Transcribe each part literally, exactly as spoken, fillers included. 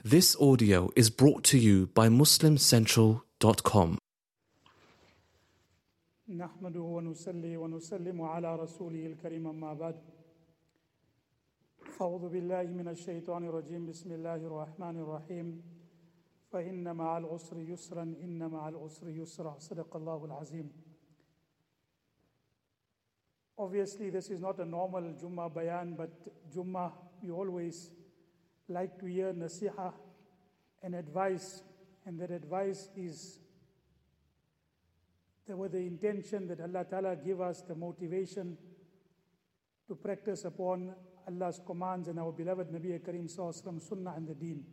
This audio is brought to you by muslim central dot com. نحمده ونصلي ونسلم على رسوله الكريم أما بعد أعوذ بالله من الشيطان الرجيم بسم الله الرحمن الرحيم فإن مع العسر يسرا إن مع العسر يسرا صدق الله العظيم. Obviously this is not a normal Jummah bayan, but Jummah we always like to hear nasiha and advice, and that advice is there with the intention that Allah Ta'ala give us the motivation to practice upon Allah's commands and our beloved Nabi Kareem Sallallahu Alaihi Wasallam Sunnah and the Deen.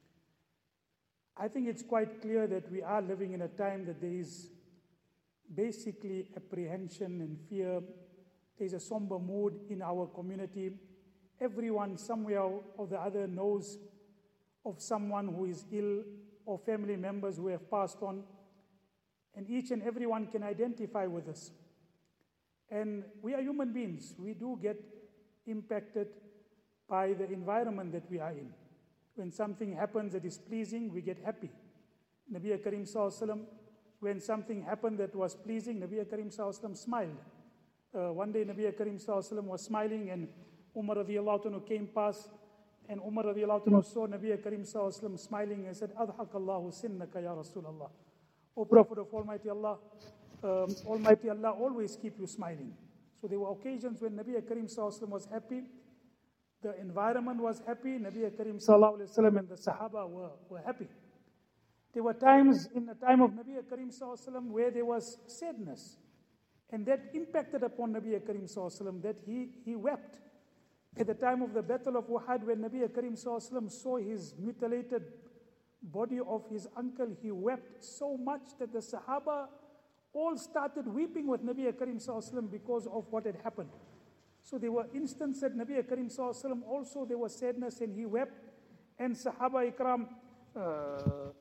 I think it's quite clear that we are living in a time that there is basically apprehension and fear. There is a somber mood in our community. Everyone somewhere or the other knows of someone who is ill or family members who have passed on. And each and everyone can identify with us. And we are human beings. We do get impacted by the environment that we are in. When something happens that is pleasing, we get happy. Nabi Kareem Sallallahu Alaihi Wasallam, when something happened that was pleasing, Nabi Kareem Sallallahu Alaihi Wasallam smiled. Uh, one day Nabi Kareem Sallallahu Alaihi Wasallam was smiling, and Umar radiallahu anhu came past, and Umar radiallahu anhu saw Nabi Kareem Sallallahu Alaihi Wasallam smiling and said, Adhaq Allahu sinnaka ya Rasulallah. O Prophet of Almighty Allah, um, Almighty Allah always keep you smiling. So there were occasions when Nabi Kareem Sallallahu Alaihi Wasallam was happy, the environment was happy, Nabi Kareem Sallallahu Alaihi Wasallam and the Sahaba were, were happy. There were times in the time of Nabi Kareem Sallallahu Alaihi Wasallam where there was sadness, and that impacted upon Nabi Kareem Sallallahu Alaihi Wasallam, that he, he wept. At the time of the Battle of Uhud, when Nabi Kareem Sallallahu Alaihi Wasallam saw his mutilated body of his uncle, he wept so much that the Sahaba all started weeping with Nabi Kareem Sallallahu Alaihi Wasallam because of what had happened. So there were instances that Nabi Kareem Sallallahu Alaihi Wasallam also there was sadness and he wept, and Sahaba Ikram uh,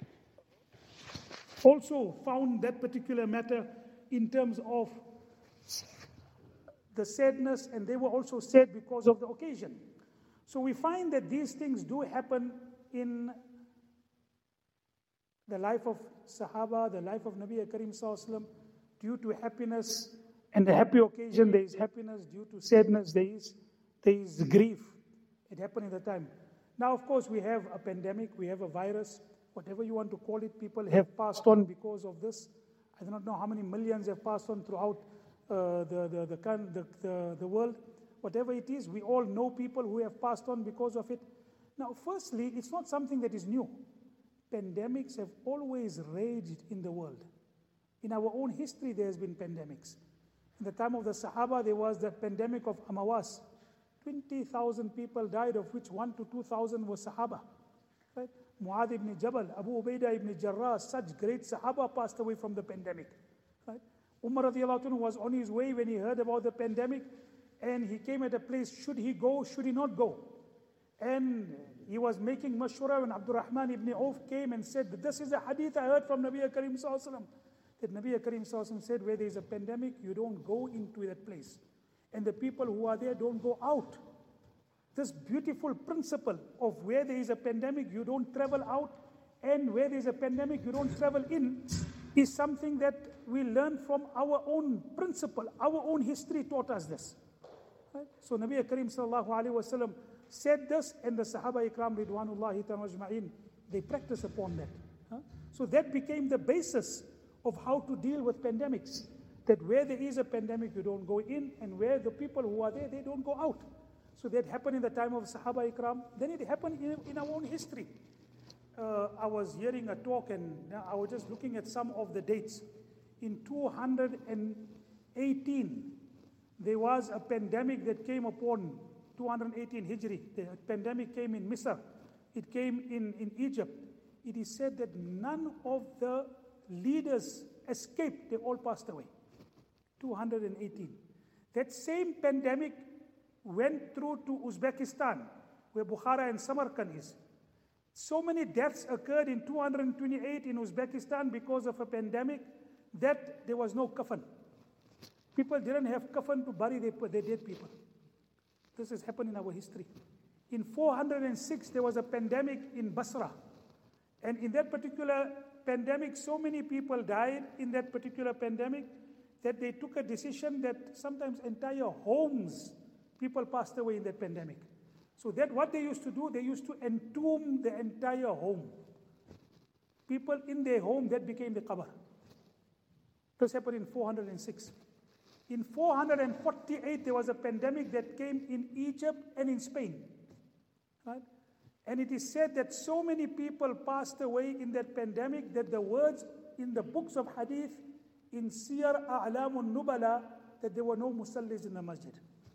also found that particular matter in terms of the sadness, and they were also sad because of the occasion. So we find that these things do happen in the life of Sahaba, the life of Nabi Kareem Sallallahu Alaihi Wasallam. Due to happiness and the happy occasion, there is happiness. Due to sadness, there is, there is grief. It happened in the time. Now, of course, we have a pandemic, we have a virus, whatever you want to call it. People have passed on because of this. I do not know how many millions have passed on throughout uh, the, the, the, the, the, the world. Whatever it is, we all know people who have passed on because of it. Now, firstly, it's not something that is new. Pandemics have always raged in the world. In our own history, there has been pandemics. In the time of the Sahaba, there was the pandemic of Amawas. twenty thousand people died, of which one to two thousand were Sahaba. Right? Mu'adh ibn Jabal, Abu Ubaidah ibn Jarrah, such great Sahaba passed away from the pandemic. Right? Umar radiallahu anhu was on his way when he heard about the pandemic, and he came at a place, should he go, should he not go? And he was making mashura when Abdurrahman ibn Auf came and said, that this is a hadith I heard from Nabi Kareem Sallallahu Alaihi Wasallam. That Nabi Kareem Sallallahu Alaihi Wasallam said, where there is a pandemic, you don't go into that place. And the people who are there don't go out. This beautiful principle of where there is a pandemic, you don't travel out, and where there is a pandemic, you don't travel in, is something that we learn from our own principle. Our own history taught us this. Right? So Nabi Kareem Sallallahu Alaihi Wasallam said this, and the Sahaba Ikram Ridwanullahi Ta'ala Ajma'in, they practice upon that. Huh? So that became the basis of how to deal with pandemics. That where there is a pandemic, you don't go in, and where the people who are there, they don't go out. So that happened in the time of Sahaba Ikram. Then it happened in, in our own history. Uh, I was hearing a talk, and I was just looking at some of the dates. In two hundred eighteen, there was a pandemic that came upon two hundred eighteen Hijri. The pandemic came in Misr. It came in, in Egypt. It is said that none of the leaders escaped. They all passed away. two hundred eighteen. That same pandemic went through to Uzbekistan, where Bukhara and Samarkand is. So many deaths occurred in two hundred twenty-eight in Uzbekistan because of a pandemic that there was no coffin. People didn't have coffin to bury their, their dead people. This has happened in our history. In four hundred six, there was a pandemic in Basra. And in that particular pandemic, so many people died in that particular pandemic that they took a decision that sometimes entire homes, people passed away in that pandemic. So that what they used to do, they used to entomb the entire home. People in their home, that became the qabr. This happened in four hundred six. In four hundred forty-eight, there was a pandemic that came in Egypt and in Spain. Right? And it is said that so many people passed away in that pandemic that the words in the books of hadith, in Siyar A'lamun Nubala, that there were no musallis in the masjid.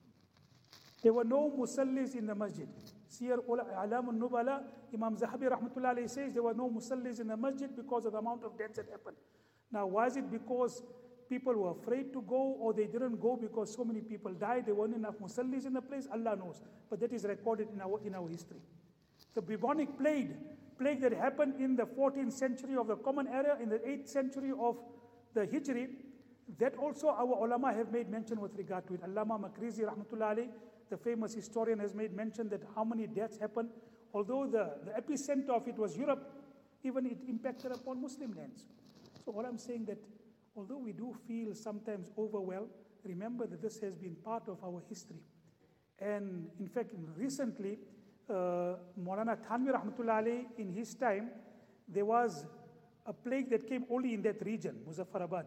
There were no musallis in the masjid. Siyar A'lamun Nubala, Imam Zahabi Rahmatullah alayhi says there were no musallis in the masjid because of the amount of deaths that happened. Now, was it because people were afraid to go, or they didn't go because so many people died, there weren't enough musallis in the place? Allah knows. But that is recorded in our, in our history. The bubonic plague, plague that happened in the fourteenth century of the Common Era, in the eighth century of the Hijri, that also our ulama have made mention with regard to it. Allama Makrizi Rahmatullah alayhi, the famous historian, has made mention that how many deaths happened. Although the, the epicenter of it was Europe, even it impacted upon Muslim lands. So all I'm saying that although we do feel sometimes overwhelmed, remember that this has been part of our history. And in fact, recently, uh, Maulana Thanvi Rahmatullah alayhi, in his time, there was a plague that came only in that region, Muzaffarabad.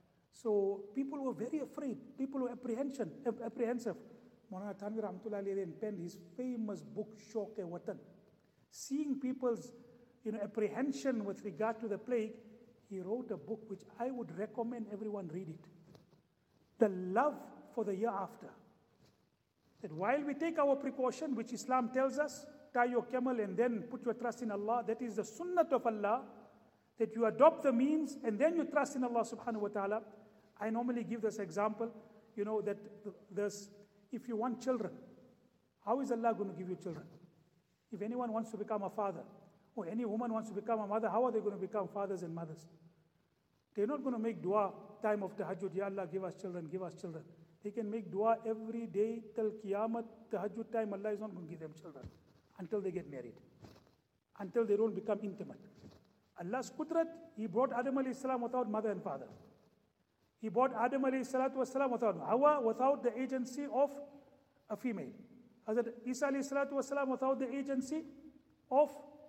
So people were very afraid. People were apprehension, apprehensive. Maulana Thanvi Rahmatullah alayhi then penned his famous book, Shauq-e-Watan. Seeing people's you know, apprehension with regard to the plague, he wrote a book which I would recommend everyone read it. The love for the year after. That while we take our precaution, which Islam tells us, tie your camel and then put your trust in Allah, that is the sunnah of Allah, that you adopt the means and then you trust in Allah subhanahu wa ta'ala. I normally give this example, you know, that this, if you want children, how is Allah going to give you children? If anyone wants to become a father, or any woman wants to become a mother, how are they going to become fathers and mothers? They're not going to make dua time of tahajjud, Ya Allah, give us children, give us children. They can make dua every day till Qiyamah, tahajjud time. Allah is not going to give them children until they get married, until they don't become intimate. Allah's qudrat, He brought Adam alayhi salam without mother and father. He brought Adam alayhi salatu wasalam without Hawa, without the agency of a female. Hazrat Isa alayhi salatu wasalam without the agency of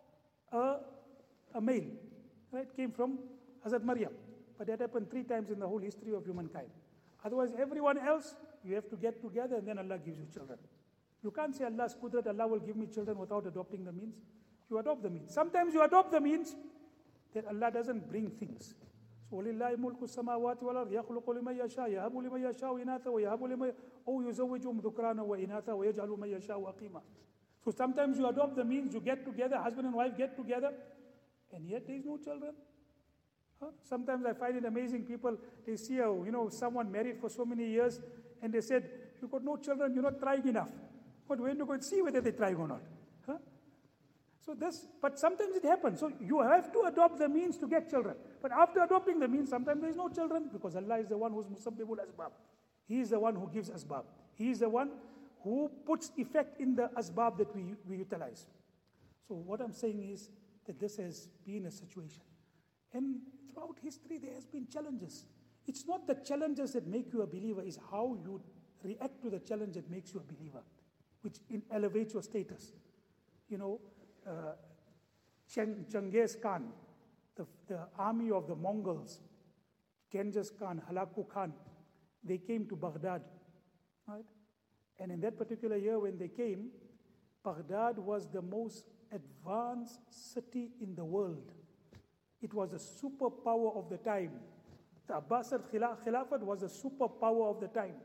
a, a male. Right? Came from Hazrat Maryam. But that happened three times in the whole history of humankind. Otherwise, everyone else, you have to get together and then Allah gives you children. You can't say Allah's qudrat, Allah will give me children without adopting the means. You adopt the means. Sometimes you adopt the means, that Allah doesn't bring things. So, وَلِلَّهِ مُلْكُ السَّمَاوَاتِ وَالْأَرْضِ يَخْلُقُ لِمَن يَشَاءُ يَهَبُ لِمَن يَشَاءُ إِنَاثًا وَيَهَبُ لِمَن أَوْ يُزَوِّجُهُمْ ذُكْرَانًا وَإِنَاثًا وَيَجْعَلُ مَن يَشَاءُ عَقِيمًا. So sometimes you adopt the means, you get together, husband and wife get together, and yet there is no children. Huh? Sometimes I find it amazing, people, they see a, you know, someone married for so many years, and they said, you got no children, you're not trying enough. But when you go and see whether they're trying or not. Huh? So this, but sometimes it happens. So you have to adopt the means to get children. But after adopting the means, sometimes there is no children, because Allah is the one who's musabbibul asbab. He is the one who gives asbab. He is the one who puts effect in the asbab that we, we utilize. So what I'm saying is that this has been a situation. And throughout history, there has been challenges. It's not the challenges that make you a believer, it's how you react to the challenge that makes you a believer, which in, elevates your status. You know, uh, Cheng, Genghis Khan, the, the army of the Mongols, Genghis Khan, Halaku Khan, they came to Baghdad, right? And in that particular year when they came, Baghdad was the most advanced city in the world. It was a superpower of the time. The Abbasid Khilafat was a superpower of the time.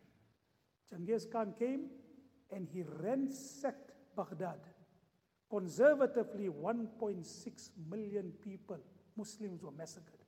Genghis Khan came and he ransacked Baghdad. Conservatively, one point six million people, Muslims, were massacred.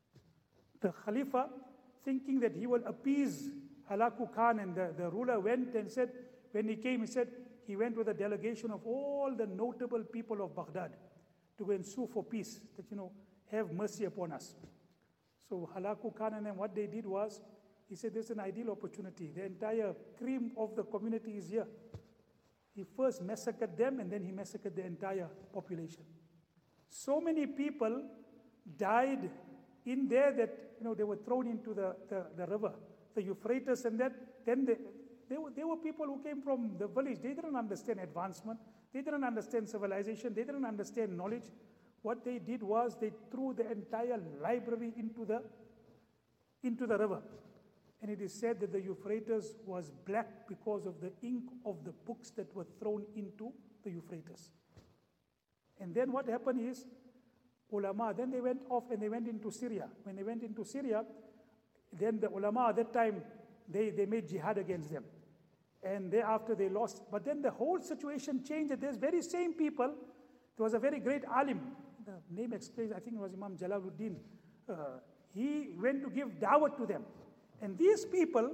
The Khalifa, thinking that he will appease Halaku Khan, and the, the ruler went and said, when he came, he said, he went with a delegation of all the notable people of Baghdad to go and sue for peace, that, you know, have mercy upon us. So Halaku Khan and then what they did was, he said, this is an ideal opportunity. The entire cream of the community is here. He first massacred them and then he massacred the entire population. So many people died in there that, you know, they were thrown into the, the, the river, the Euphrates, and that. Then they, they, were, they were people who came from the village. They didn't understand advancement. They didn't understand civilization. They didn't understand knowledge. What they did was they threw the entire library into the, into the river. And it is said that the Euphrates was black because of the ink of the books that were thrown into the Euphrates. And then what happened is, ulama, then they went off and they went into Syria. When they went into Syria, then the ulama at that time, they, they made jihad against them. And thereafter they lost. But then the whole situation changed. There's very same people. There was a very great alim. The name explains, I think it was Imam Jalaluddin. Uh, he went to give dawah to them. And these people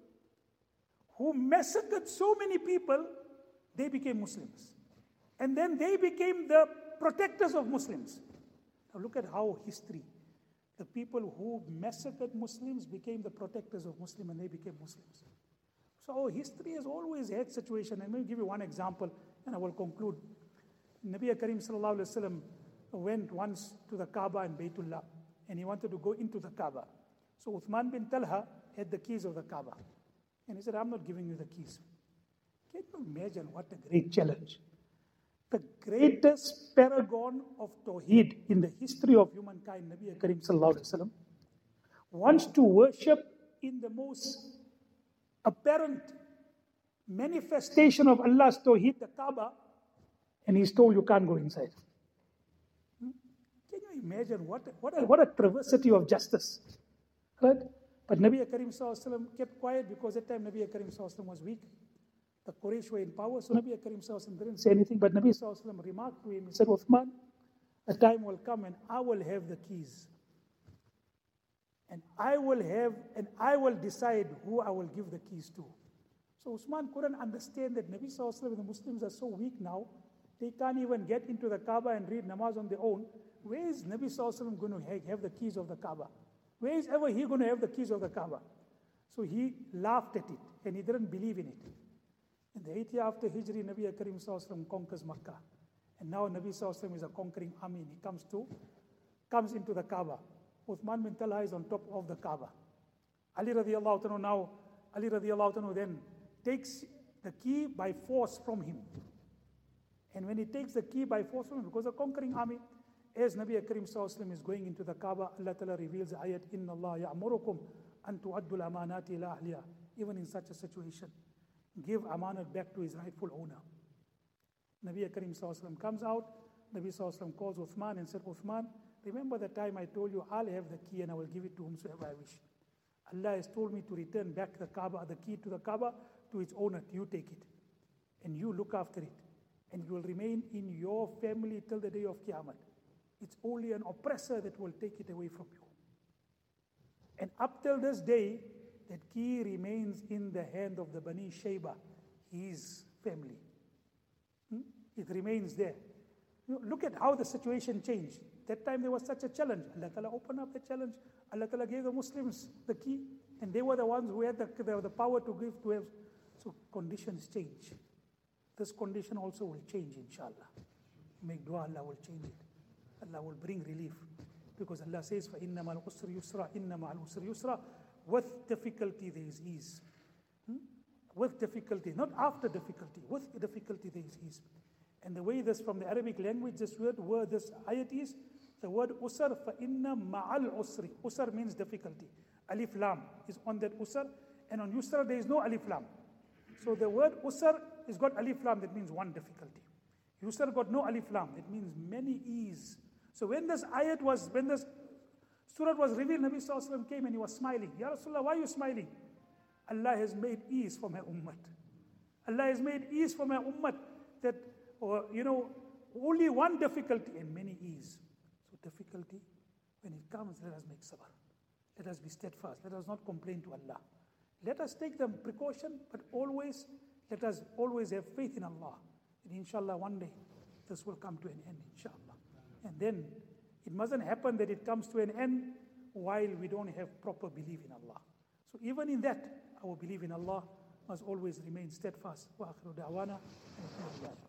who massacred so many people, they became Muslims. And then they became the protectors of Muslims. Now look at how history, the people who massacred Muslims became the protectors of Muslims and they became Muslims. So our history has always had situation. And let me give you one example and I will conclude. Nabi Karim Sallallahu Alaihi Wasallam went once to the Kaaba and Baytullah and he wanted to go into the Kaaba. So Uthman bin Talha had the keys of the Kaaba. And he said, I'm not giving you the keys. Can you imagine what a great challenge? The greatest paragon of Tawheed in the history of humankind, Nabi Karim Sallallahu Alaihi Wasallam, wants to worship in the most apparent manifestation of Allah's Tawheed, the Kaaba, and he's told you can't go inside. Hmm? Can you imagine what a, what a, what a travesty of justice? Right? But Nabi Karim Sallallahu Alaihi Wasallam kept quiet because at that time Nabi Karim Sallallahu Alaihi Wasallam was weak. The Quraysh were in power, so Nabi Karim Sallallahu Alaihi Wasallam didn't say anything. But Nabi Sallallahu Alaihi Wasallam remarked to him, he said, Uthman, a time will come and I will have the keys. And I will have, and I will decide who I will give the keys to. So Uthman couldn't understand that Nabi Sallallahu Alaihi Wasallam, the Muslims are so weak now, they can't even get into the Kaaba and read namaz on their own. Where is Nabi Sallallahu Alaihi Wasallam going to have the keys of the Kaaba? Where is ever he going to have the keys of the Kaaba? So he laughed at it and he didn't believe in it. In the eighth year after Hijri, Nabi Karim Sallallahu Alaihi Wasallam conquers Makkah. And now Nabi Sallallahu Alaihi Wasallam is a conquering army and he comes to, comes into the Kaaba. Uthman bin Talha is on top of the Kaaba. Ali radiallahu anhu now, Ali radiallahu anhu then takes the key by force from him. And when he takes the key by force from him, because the conquering army, as Nabi Karim Sallallahu Alaihi Wasallam is going into the Kaaba, Allah Ta'ala reveals the ayat, Inna Allah ya'murukum an tu'addu al-amanati ila ahliha. Even in such a situation, give amanat back to his rightful owner. Nabi Karim Sallallahu Alaihi Wasallam comes out. Nabi Sallallahu Alaihi Wasallam calls Uthman and said, Uthman, remember the time I told you I'll have the key and I will give it to whomsoever I wish. Allah has told me to return back the Kaaba, the key to the Kaaba, to its owner. You take it and you look after it, and you will remain in your family till the day of Qiyamah. It's only an oppressor that will take it away from you. And up till this day, that key remains in the hand of the Bani Shayba, his family. Hmm? It remains there. You know, look at how the situation changed. That time there was such a challenge. Allah Ta'ala opened up the challenge. Allah Ta'ala gave the Muslims the key, and they were the ones who had the, the, the power to give to him. So conditions change. This condition also will change, inshallah. Make dua, Allah will change it. Allah will bring relief. Because Allah says, فَإِنَّ مَا الْعُسْرِ يُسْرًا إِنَّ مَا الْعُسْرِ يُسْرًا. With difficulty there is ease. Hmm? With difficulty, not after difficulty. With difficulty there is ease. And the way this from the Arabic language, this word, word this ayat is, the word usr, فَإِنَّ مَعَ الْعُسْرِ. Usr means difficulty. Alif lam is on that usr, and on yusra there is no alif lam. So the word usr is got alif lam, that means one difficulty. Yusr got no alif lam, that means many ease. So when this ayat was, when this surah was revealed, Nabi Sallallahu Alaihi Wasallam came and he was smiling. Ya Rasulullah, why are you smiling? Allah has made ease for my ummah. Allah has made ease for my ummah, that, or, you know, only one difficulty and many ease. So difficulty, when it comes, let us make sabr. Let us be steadfast. Let us not complain to Allah. Let us take the precaution, but always, let us always have faith in Allah. And inshallah, one day, this will come to an end, inshallah. And then, it mustn't happen that it comes to an end while we don't have proper belief in Allah. So even in that, our belief in Allah must always remain steadfast. Wa akhiru da'wana.